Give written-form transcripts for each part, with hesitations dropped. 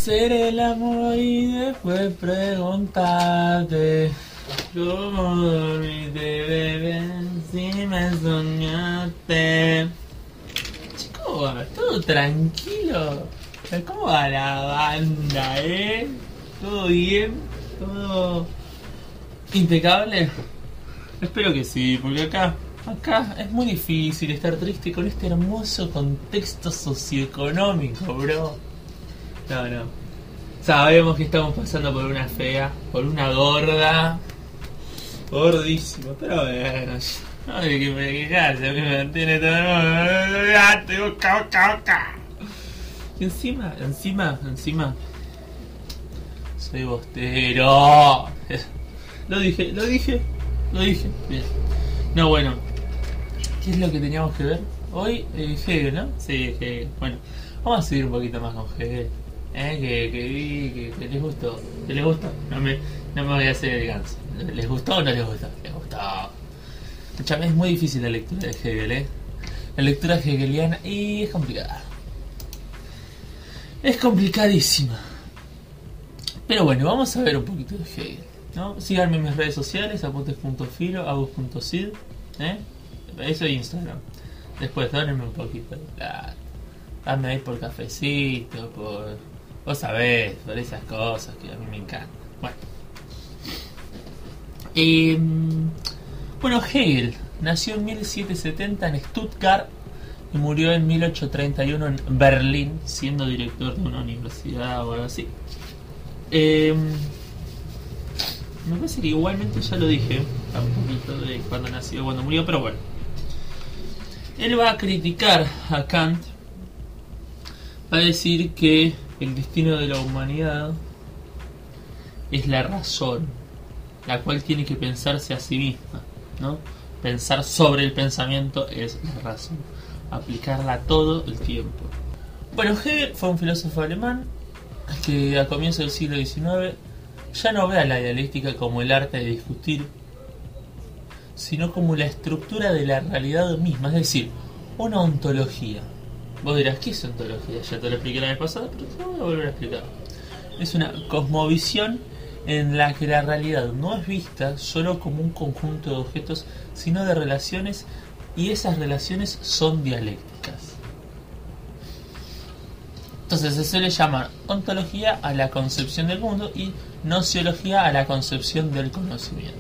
Hacer el amor y después preguntarte cómo dormiste, bebé, si me soñaste. Chico, todo tranquilo. ¿Cómo va la banda, ¿Todo bien? ¿Todo impecable? Espero que sí, porque acá es muy difícil estar triste con este hermoso contexto socioeconómico, bro. No. Sabemos que estamos pasando por una fea, por una gorda, gordísimo, pero bueno, no hay que me quejarse, a mí me mantiene todo el mundo. Y encima, soy bostero. Lo dije. Bien. No, bueno, ¿qué es lo que teníamos que ver? Hoy, Hegel, ¿no? Sí, Hegel. Bueno, vamos a seguir un poquito más con Hegel. Que les gustó. ¿Que les gustó? No me voy a hacer el ganso. ¿Les gustó o no les gustó? Les gustó. Escuchame, es muy difícil la lectura de Hegel, La lectura hegeliana y es complicada. Es complicadísima. Pero bueno, vamos a ver un poquito de Hegel, ¿no? Síganme en mis redes sociales, apuntes.filo, agus.sid, eso es Instagram. Después dónenme un poquito de plata. Dame ahí por cafecito, por... Vos sabés, por esas cosas que a mí me encantan. Bueno, Hegel nació en 1770 en Stuttgart y murió en 1831 en Berlín, siendo director de una universidad o algo así. Me parece que igualmente ya lo dije un poquito de cuando nació, cuando murió, pero bueno. Él va a criticar a Kant, va a decir que el destino de la humanidad es la razón, la cual tiene que pensarse a sí misma, ¿no? Pensar sobre el pensamiento es la razón, aplicarla todo el tiempo. Bueno, Hegel fue un filósofo alemán que a comienzos del siglo XIX ya no ve a la dialéctica como el arte de discutir, sino como la estructura de la realidad misma, es decir, una ontología. Vos dirás, ¿qué es ontología? Ya te lo expliqué la vez pasada, pero te lo voy a volver a explicar. Es una cosmovisión en la que la realidad no es vista solo como un conjunto de objetos, sino de relaciones, y esas relaciones son dialécticas. Entonces se suele llamar ontología a la concepción del mundo y nociología a la concepción del conocimiento.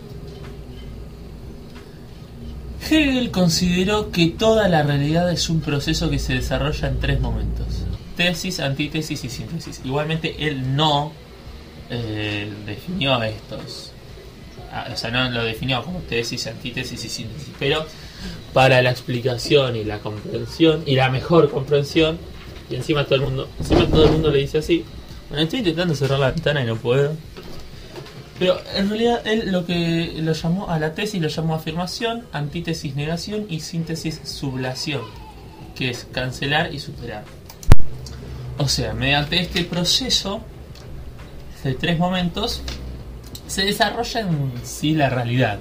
Hegel consideró que toda la realidad es un proceso que se desarrolla en tres momentos: tesis, antítesis y síntesis. Igualmente él no definió estos, o sea, no lo definió como tesis, antítesis y síntesis, pero para la explicación y la comprensión y la mejor comprensión, y encima todo el mundo le dice así. Bueno, estoy intentando cerrar la ventana y no puedo. Pero en realidad él lo que lo llamó a la tesis lo llamó afirmación, antítesis negación y síntesis sublación, que es cancelar y superar. O sea, mediante este proceso de tres momentos se desarrolla en sí la realidad.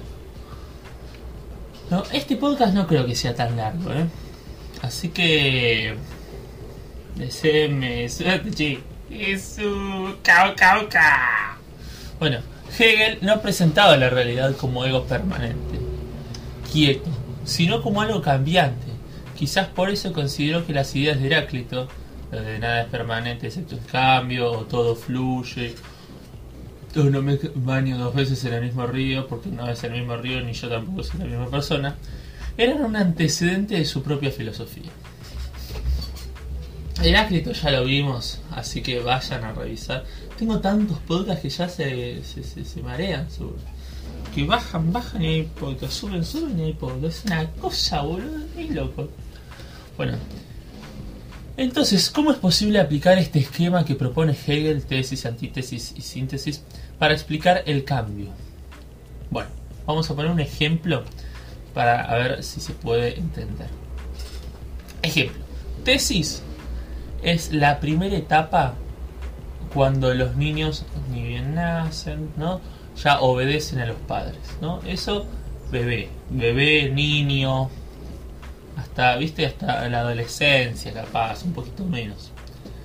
No, este podcast no creo que sea tan largo, así que deseenme suerte, chicos. Eso, cao. Bueno, Hegel no presentaba la realidad como algo permanente, quieto, sino como algo cambiante. Quizás por eso consideró que las ideas de Heráclito, lo de nada es permanente excepto el cambio, o todo fluye, o no me baño dos veces en el mismo río porque no es el mismo río ni yo tampoco soy la misma persona, eran un antecedente de su propia filosofía. Heráclito ya lo vimos, así que vayan a revisar. Tengo tantos podcasts que ya se marean, que bajan y hay podcasts, suben y hay podcasts. Es una cosa, boludo, es loco. Bueno, entonces, ¿cómo es posible aplicar este esquema que propone Hegel, tesis, antítesis y síntesis, para explicar el cambio? Bueno, vamos a poner un ejemplo para ver si se puede entender. Ejemplo: tesis es la primera etapa cuando los niños ni bien nacen, ¿no? Ya obedecen a los padres, ¿no? Eso, bebé, niño, hasta la adolescencia capaz, un poquito menos.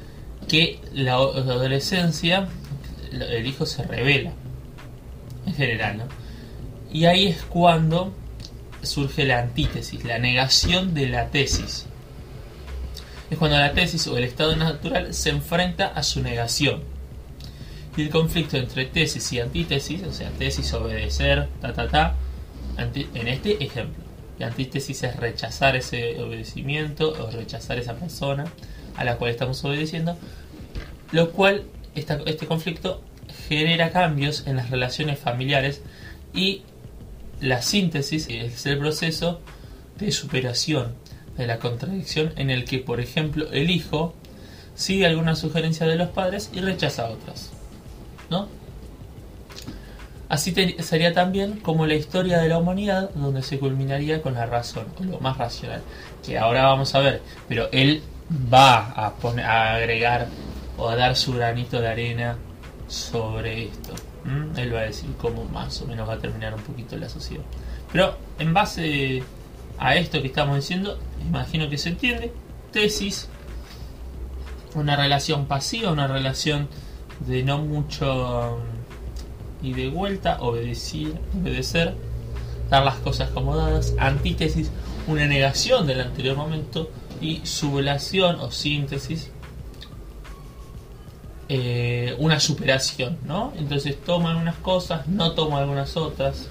que la adolescencia, el hijo se revela, en general, ¿no? Y ahí es cuando surge la antítesis, la negación de la tesis. Es cuando la tesis o el estado natural se enfrenta a su negación. Y el conflicto entre tesis y antítesis, o sea, tesis obedecer, en este ejemplo. Y antítesis es rechazar ese obedecimiento o rechazar esa persona a la cual estamos obedeciendo, lo cual este conflicto genera cambios en las relaciones familiares, y la síntesis es el proceso de superación de la contradicción en el que, por ejemplo, el hijo sigue alguna sugerencia de los padres y rechaza otras, ¿no? Así sería también como la historia de la humanidad, donde se culminaría con la razón, o lo más racional, que ahora vamos a ver, pero él va a agregar o a dar su granito de arena sobre esto. Él va a decir cómo más o menos va a terminar un poquito la sociedad. Pero en base a esto que estamos diciendo, imagino que se entiende. Tesis, una relación pasiva, una relación de no mucho y de vuelta, obedecer, dar las cosas como dadas. Antítesis, una negación del anterior momento. Y sublación o síntesis, una superación, ¿no? Entonces toma algunas cosas, no toma algunas otras.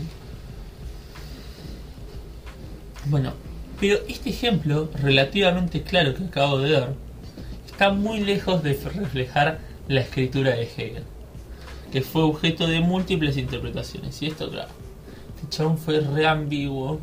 Bueno, pero este ejemplo relativamente claro que acabo de dar está muy lejos de reflejar la escritura de Hegel, que fue objeto de múltiples interpretaciones. Y esto, claro, este chabón fue re ambiguo,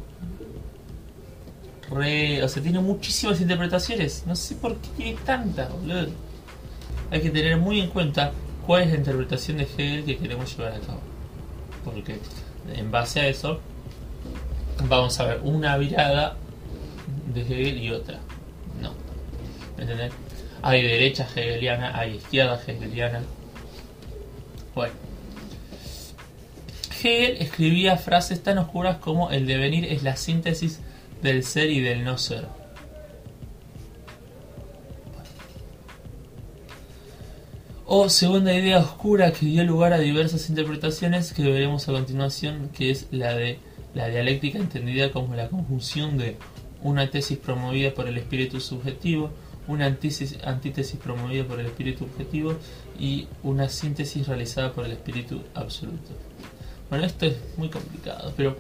o sea, tiene muchísimas interpretaciones. No sé por qué tiene tantas, boludo. Hay que tener muy en cuenta cuál es la interpretación de Hegel que queremos llevar a cabo, porque en base a eso vamos a ver una virada de Hegel y otra. No, ¿me entendés? Hay derecha hegeliana, hay izquierda hegeliana. Bueno, Hegel escribía frases tan oscuras como: el devenir es la síntesis del ser y del no ser. O segunda idea oscura que dio lugar a diversas interpretaciones que veremos a continuación, que es la de la dialéctica, entendida como la conjunción de una tesis promovida por el espíritu subjetivo, una antítesis promovida por el espíritu objetivo y una síntesis realizada por el espíritu absoluto. Bueno, esto es muy complicado, pero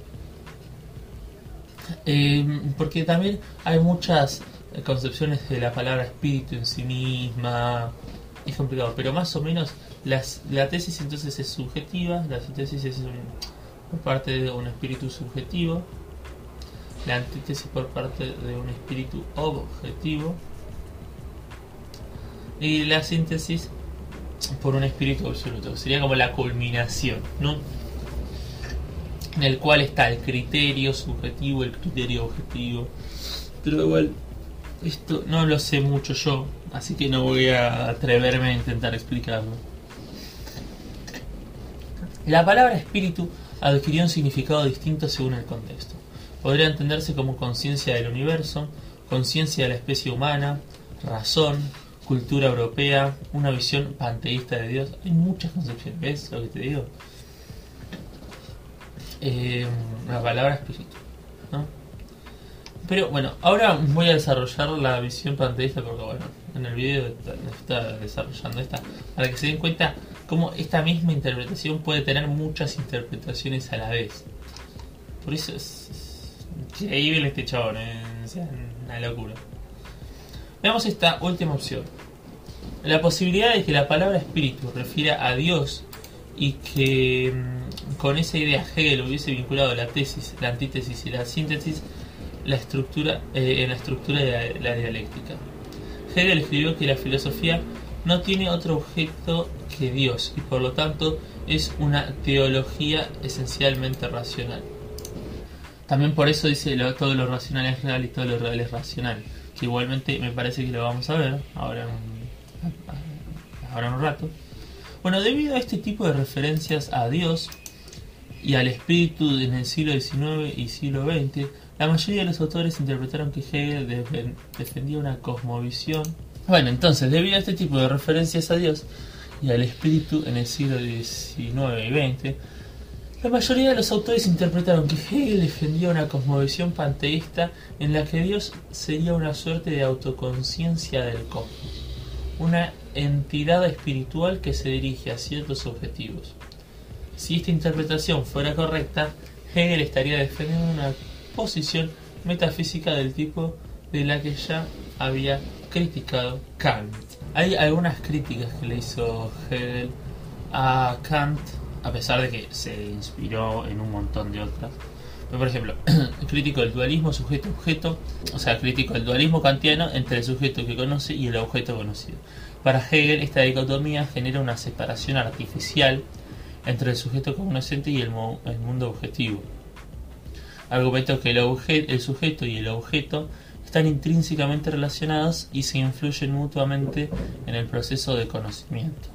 porque también hay muchas concepciones de la palabra espíritu en sí misma. Es complicado, pero más o menos la tesis entonces es subjetiva, la síntesis es por parte de un espíritu subjetivo, la antítesis por parte de un espíritu objetivo y la síntesis por un espíritu absoluto. Sería como la culminación, ¿no? En el cual está el criterio subjetivo, el criterio objetivo. Pero igual, esto no lo sé mucho yo, así que no voy a atreverme a intentar explicarlo. La palabra espíritu adquirió un significado distinto según el contexto. Podría entenderse como conciencia del universo, conciencia de la especie humana, razón, cultura europea, una visión panteísta de Dios. Hay muchas concepciones, ¿ves lo que te digo? La palabra espíritu, ¿no? Pero bueno, ahora voy a desarrollar la visión panteísta, porque bueno, en el video está desarrollando esta, para que se den cuenta cómo esta misma interpretación puede tener muchas interpretaciones a la vez. Por eso es increíble este chabón, o sea, una locura. Veamos esta última opción. La posibilidad de que la palabra espíritu refiera a Dios y que con esa idea Hegel hubiese vinculado la tesis, la antítesis y la síntesis en la estructura de la dialéctica. Hegel escribió que la filosofía no tiene otro objeto que Dios y por lo tanto es una teología esencialmente racional. También por eso dice todo lo racional es real y todo lo real es racional, que igualmente me parece que lo vamos a ver ahora en un rato. Bueno, debido a este tipo de referencias a Dios y al espíritu en el siglo XIX y siglo XX, la mayoría de los autores interpretaron que Hegel defendía una cosmovisión Bueno, entonces, debido a este tipo de referencias a Dios y al espíritu en el siglo XIX y XX, la mayoría de los autores interpretaron que Hegel defendía una cosmovisión panteísta en la que Dios sería una suerte de autoconciencia del cosmos, una entidad espiritual que se dirige a ciertos objetivos. Si esta interpretación fuera correcta, Hegel estaría defendiendo una posición metafísica del tipo de la que ya había criticado Kant. Hay algunas críticas que le hizo Hegel a Kant, a pesar de que se inspiró en un montón de otras. Pero, por ejemplo, crítico del dualismo sujeto-objeto, o sea, crítico del dualismo kantiano entre el sujeto que conoce y el objeto conocido. Para Hegel, esta dicotomía genera una separación artificial entre el sujeto cognoscente y el mundo objetivo. Argumentó que el sujeto y el objeto están intrínsecamente relacionados y se influyen mutuamente en el proceso de conocimiento.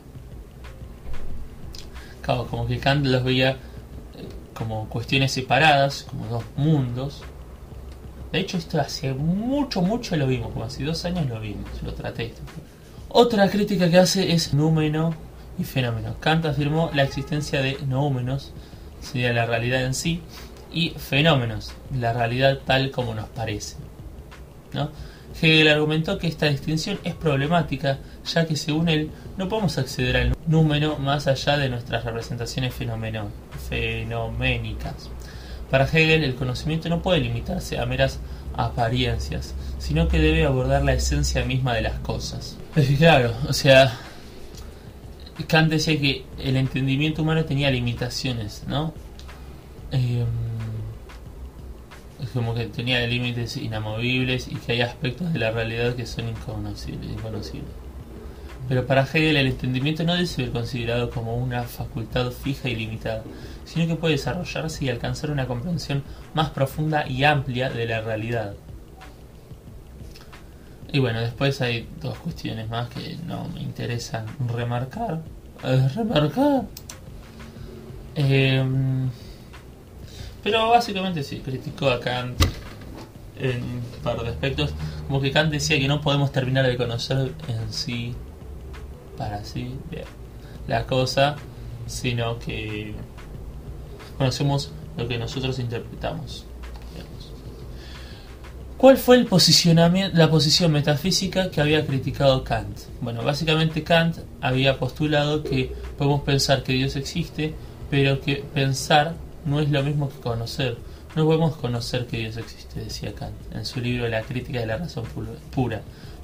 Claro, como que Kant los veía como cuestiones separadas, como dos mundos. De hecho, esto hace mucho lo vimos, como hace 2 años lo vimos, lo traté. Otra crítica que hace es númeno y fenómeno. Kant afirmó la existencia de noúmenos, sería la realidad en sí, y fenómenos, la realidad tal como nos parece, ¿no? Hegel argumentó que esta distinción es problemática, ya que según él no podemos acceder al número más allá de nuestras representaciones fenoménicas. Para Hegel, el conocimiento no puede limitarse a meras apariencias, sino que debe abordar la esencia misma de las cosas. Claro, o sea, Kant decía que el entendimiento humano tenía limitaciones, ¿no? Es como que tenía límites inamovibles y que hay aspectos de la realidad que son inconocibles. Pero para Hegel el entendimiento no debe ser considerado como una facultad fija y limitada, sino que puede desarrollarse y alcanzar una comprensión más profunda y amplia de la realidad. Y bueno, después hay 2 cuestiones más que no me interesan remarcar. Pero básicamente sí, criticó a Kant en un par de aspectos. Como que Kant decía que no podemos terminar de conocer en sí, para sí, bien, la cosa, sino que conocemos lo que nosotros interpretamos. Digamos. ¿Cuál fue la posición metafísica que había criticado Kant? Bueno, básicamente Kant había postulado que podemos pensar que Dios existe, pero que pensar no es lo mismo que conocer. No podemos conocer que Dios existe, decía Kant en su libro La crítica de la razón pura.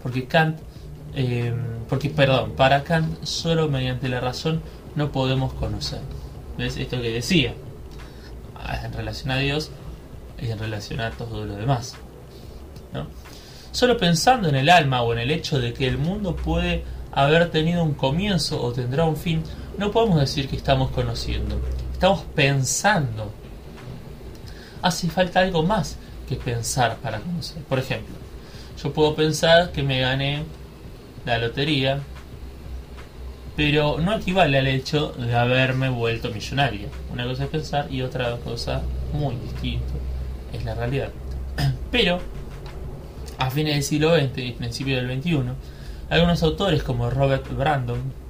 Para Kant solo mediante la razón no podemos conocer. ¿Ves esto que decía? En relación a Dios y en relación a todo lo demás, ¿no? Solo pensando en el alma o en el hecho de que el mundo puede haber tenido un comienzo o tendrá un fin, no podemos decir que estamos conociendo. Estamos pensando. Hace falta algo más que pensar para conocer. Por ejemplo, yo puedo pensar que me gané la lotería, pero no equivale al hecho de haberme vuelto millonaria. Una cosa es pensar y otra cosa muy distinta es la realidad. Pero a fines del siglo XX y principios del XXI, algunos autores como Robert Brandon,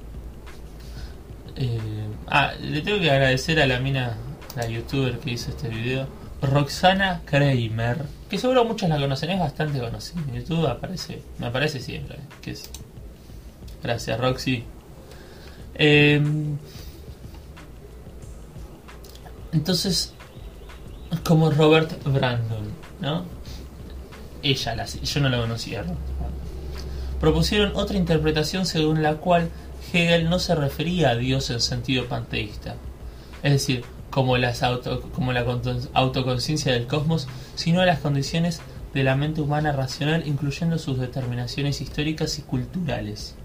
le tengo que agradecer a la youtuber que hizo este video, Roxana Kramer, que seguro muchos la conocen, es bastante conocida. En YouTube me aparece siempre. Gracias, Roxy. Entonces, como Robert Brandon, ¿no? Yo no la conocía. Propusieron otra interpretación según la cual Hegel no se refería a Dios en sentido panteísta, es decir, como la autoconciencia del cosmos, sino a las condiciones de la mente humana racional, incluyendo sus determinaciones históricas y culturales.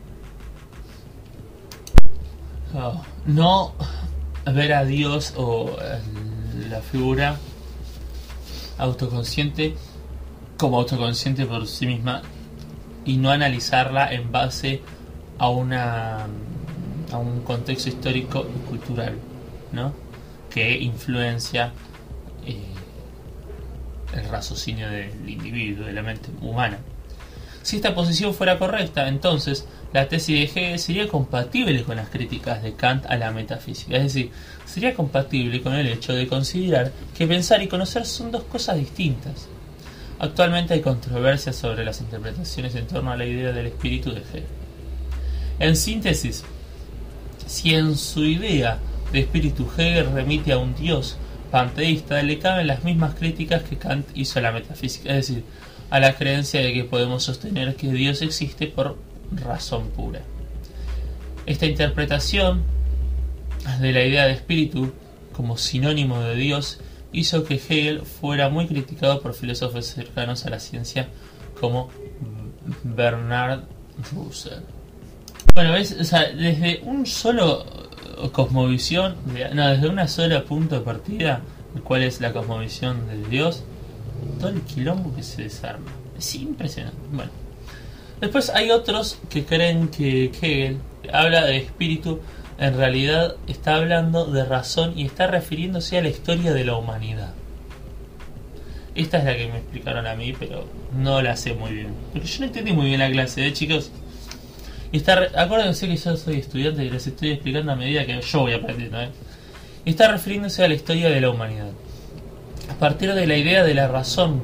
No ver a Dios o la figura autoconsciente como autoconsciente por sí misma y no analizarla en base a un contexto histórico y cultural, ¿no? Que influencia el raciocinio del individuo, de la mente humana. Si esta posición fuera correcta, entonces la tesis de Hegel sería compatible con las críticas de Kant a la metafísica, es decir, sería compatible con el hecho de considerar que pensar y conocer son dos cosas distintas. Actualmente hay controversias sobre las interpretaciones en torno a la idea del espíritu de Hegel. En síntesis, si en su idea de espíritu Hegel remite a un Dios panteísta, le caben las mismas críticas que Kant hizo a la metafísica, es decir, a la creencia de que podemos sostener que Dios existe por razón pura. Esta interpretación de la idea de espíritu como sinónimo de Dios hizo que Hegel fuera muy criticado por filósofos cercanos a la ciencia como Bernard Russell. Bueno, ¿ves? O sea, desde un solo cosmovisión, desde una sola punto de partida, el cual es la cosmovisión de Dios, todo el quilombo que se desarma. Es impresionante. Bueno, después hay otros que creen que Hegel habla de espíritu, en realidad está hablando de razón y está refiriéndose a la historia de la humanidad. Esta es la que me explicaron a mí, pero no la sé muy bien. Porque yo no entendí muy bien la clase, chicos. Y acuérdense que yo soy estudiante y les estoy explicando a medida que yo voy aprendiendo. Y está refiriéndose a la historia de la humanidad. A partir de la idea de la razón,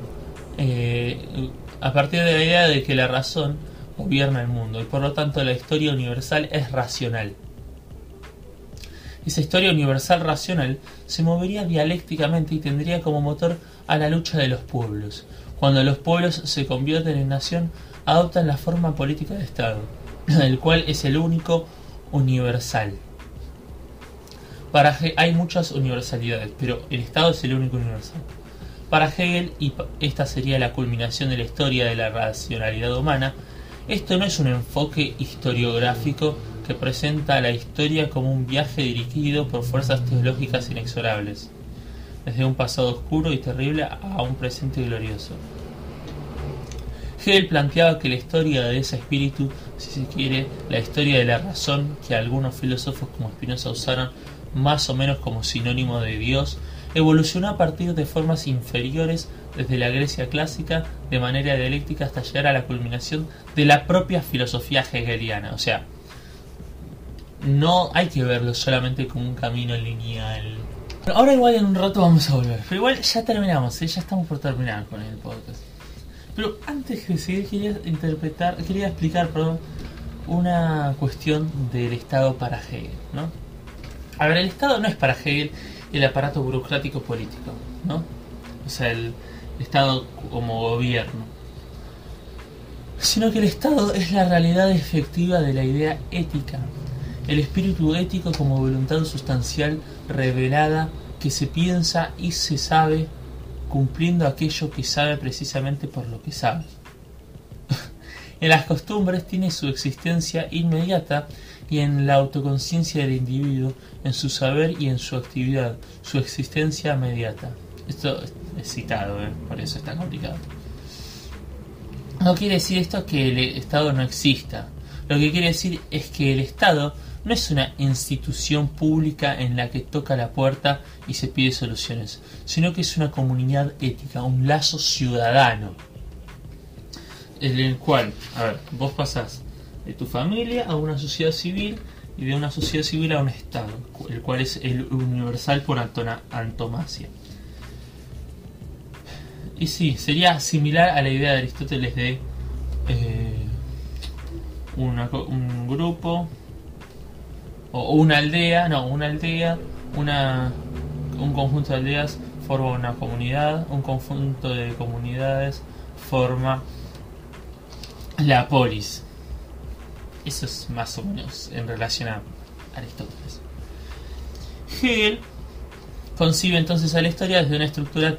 a partir de la idea de que la razón gobierna el mundo y por lo tanto la historia universal es racional. Esa historia universal racional se movería dialécticamente y tendría como motor a la lucha de los pueblos. Cuando los pueblos se convierten en nación, adoptan la forma política de Estado, el cual es el único universal. Para Hegel hay muchas universalidades, pero el Estado es el único universal. Para Hegel, y esta sería la culminación de la historia de la racionalidad humana, esto no es un enfoque historiográfico que presenta la historia como un viaje dirigido por fuerzas teológicas inexorables, desde un pasado oscuro y terrible a un presente glorioso. Hegel planteaba que la historia de ese espíritu, si se quiere, la historia de la razón, que algunos filósofos como Spinoza usaron más o menos como sinónimo de Dios, evolucionó a partir de formas inferiores desde la Grecia clásica de manera dialéctica hasta llegar a la culminación de la propia filosofía hegeliana. O sea, no hay que verlo solamente como un camino lineal. Ahora igual en un rato vamos a volver, pero igual ya terminamos, ya estamos por terminar con el podcast. Pero antes de seguir quería explicar una cuestión del Estado para Hegel, ¿no? A ver, el Estado no es para Hegel el aparato burocrático político, ¿no? O sea, el Estado como gobierno, sino que el Estado es la realidad efectiva de la idea ética, el espíritu ético como voluntad sustancial revelada que se piensa y se sabe cumpliendo aquello que sabe precisamente por lo que sabe. En las costumbres tiene su existencia inmediata y en la autoconciencia del individuo, en su saber y en su actividad, su existencia inmediata. Esto es citado, por eso está complicado. No quiere decir esto que el Estado no exista. Lo que quiere decir es que el Estado no es una institución pública en la que toca la puerta y se pide soluciones, sino que es una comunidad ética, un lazo ciudadano, en el cual, a ver, vos pasás de tu familia a una sociedad civil y de una sociedad civil a un Estado, el cual es el universal por antonomasia. Y sí, sería similar a la idea de Aristóteles de un grupo o una aldea, un conjunto de aldeas forma una comunidad, un conjunto de comunidades forma la polis. Eso es más o menos en relación a Aristóteles. Hegel concibe entonces a la historia desde una estructura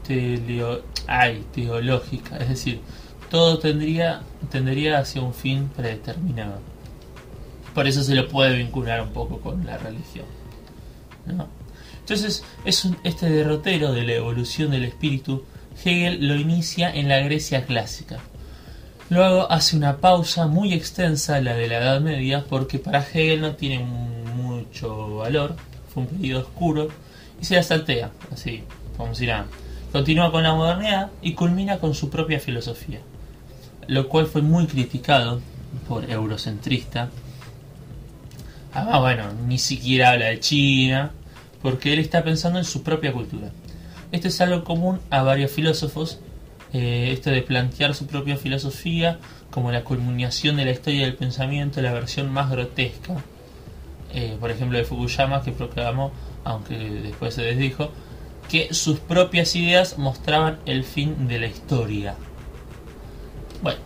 teológica, es decir, todo tendería hacia un fin predeterminado. Por eso se lo puede vincular un poco con la religión, ¿no? Entonces, este derrotero de la evolución del espíritu, Hegel lo inicia en la Grecia clásica. Luego hace una pausa muy extensa, la de la Edad Media, porque para Hegel no tiene mucho valor, fue un periodo oscuro, y se la saltea, así, como si nada. Continúa con la modernidad y culmina con su propia filosofía. lo cual fue muy criticado por eurocentrista. Además, bueno, ni siquiera habla de China, porque él está pensando en su propia cultura. Esto es algo común a varios filósofos, esto de plantear su propia filosofía como la culminación de la historia del pensamiento, la versión más grotesca. Por ejemplo, de Fukuyama, que proclamó, aunque después se desdijo, que sus propias ideas mostraban el fin de la historia. Bueno,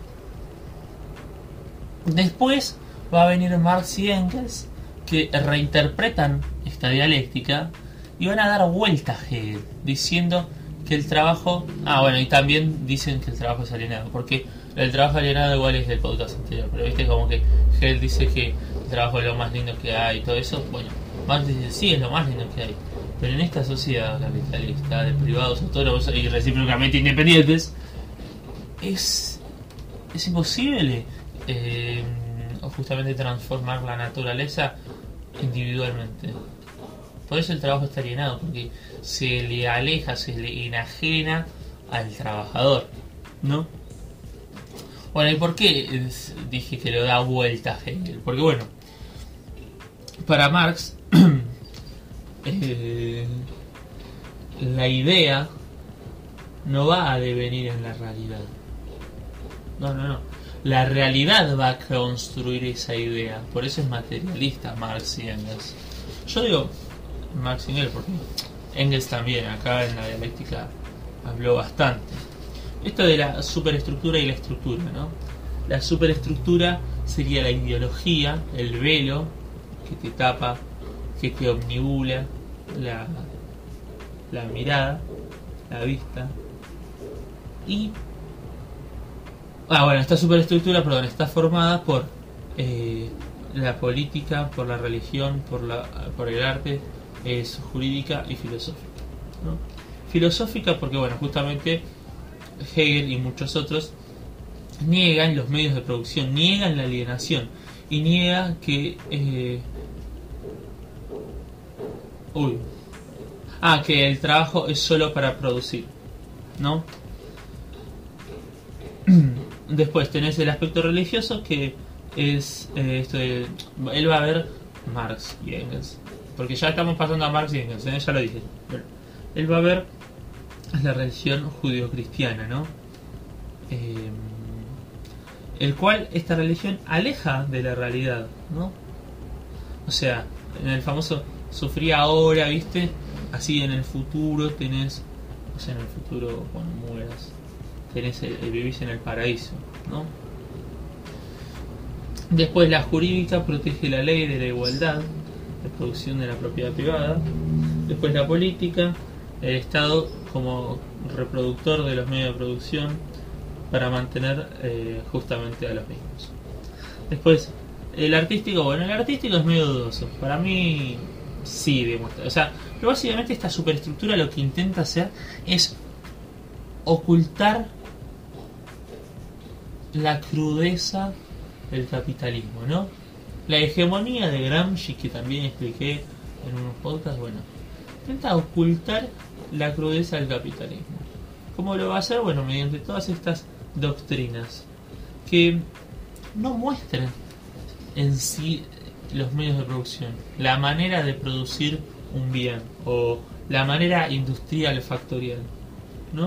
después va a venir Marx y Engels, que reinterpretan esta dialéctica y van a dar vuelta a Hegel, diciendo que el trabajo... y también dicen que el trabajo es alienado, porque el trabajo alienado igual es del podcast anterior, pero viste como que Hegel dice que el trabajo es lo más lindo que hay y todo eso. Bueno, Marx dice, sí, es lo más lindo que hay, pero en esta sociedad capitalista de privados autónomos y recíprocamente independientes, es imposible justamente transformar la naturaleza individualmente. Por eso el trabajo está alienado, porque se le aleja, se le enajena al trabajador, ¿no? Bueno, ¿y por qué dije que lo da vuelta a Hegel? Porque bueno, para Marx la idea no va a devenir en la realidad. No. La realidad va a construir esa idea. Por eso es materialista Marx y Engels. Yo digo Marx y Engels porque Engels también, acá en la dialéctica, habló bastante. Esto de la superestructura y la estructura, ¿no? La superestructura sería la ideología, el velo que te tapa, que te omnibula la mirada, la vista. Y esta superestructura, está formada por la política, por la religión, por el arte, es jurídica y filosófica, ¿no? Filosófica porque justamente Hegel y muchos otros niegan los medios de producción, niegan la alienación y niegan que que el trabajo es solo para producir, ¿no? Después tenés el aspecto religioso, que es esto de... Él va a ver Marx y Engels, porque ya estamos pasando a Marx y Engels, ya lo dije. Bueno, él va a ver la religión judio-cristiana, ¿no? El cual esta religión aleja de la realidad, ¿no? O sea, en el famoso sufría ahora, ¿viste? Así en el futuro tenés... O sea, en el futuro cuando mueras tenés vivís en el paraíso, ¿no? Después la jurídica protege la ley de la igualdad, la producción de la propiedad privada. Después la política, el Estado como reproductor de los medios de producción para mantener justamente a los mismos. Después el artístico, el artístico es medio dudoso. Para mí sí demuestra, o sea, pero básicamente esta superestructura lo que intenta hacer es ocultar la crudeza del capitalismo, ¿no? La hegemonía de Gramsci, que también expliqué en unos podcasts, intenta ocultar la crudeza del capitalismo. ¿Cómo lo va a hacer? Mediante todas estas doctrinas que no muestran en sí los medios de producción, la manera de producir un bien o la manera industrial factorial, ¿no?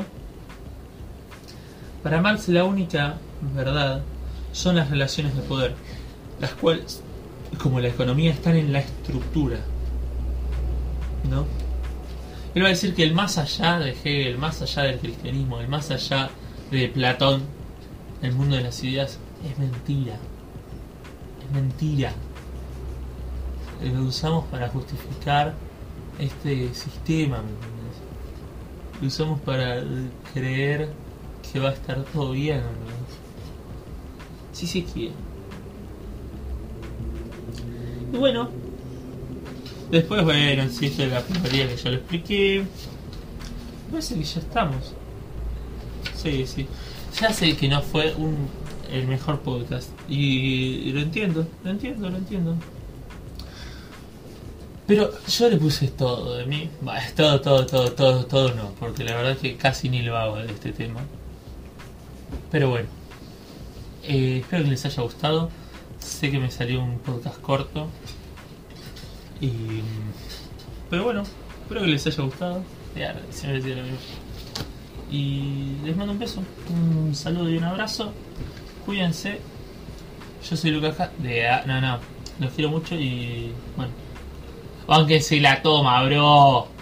Para Marx la única verdad son las relaciones de poder, las cuales, como la economía, están en la estructura, ¿no? Él va a decir que el más allá de Hegel, el más allá del cristianismo, el más allá de Platón, el mundo de las ideas, es mentira. Es mentira. Lo usamos para justificar este sistema, ¿me entiendes? Lo usamos para creer que va a estar todo bien, ¿no? Si se quiere. Y después, si esto de la teoría que ya lo expliqué, me parece que ya estamos. Sí. Ya sé que no fue el mejor podcast. Y lo entiendo. Pero yo le puse todo de mí. Todo no. Porque la verdad es que casi ni lo hago de este tema. Pero bueno. Espero que les haya gustado. Sé que me salió un podcast corto. Pero bueno, espero que les haya gustado. Ya, siempre decía lo mismo. Y les mando un beso, un saludo y un abrazo. Cuídense. Yo soy Lucas No, los quiero mucho y bueno. Aunque se la toma, bro.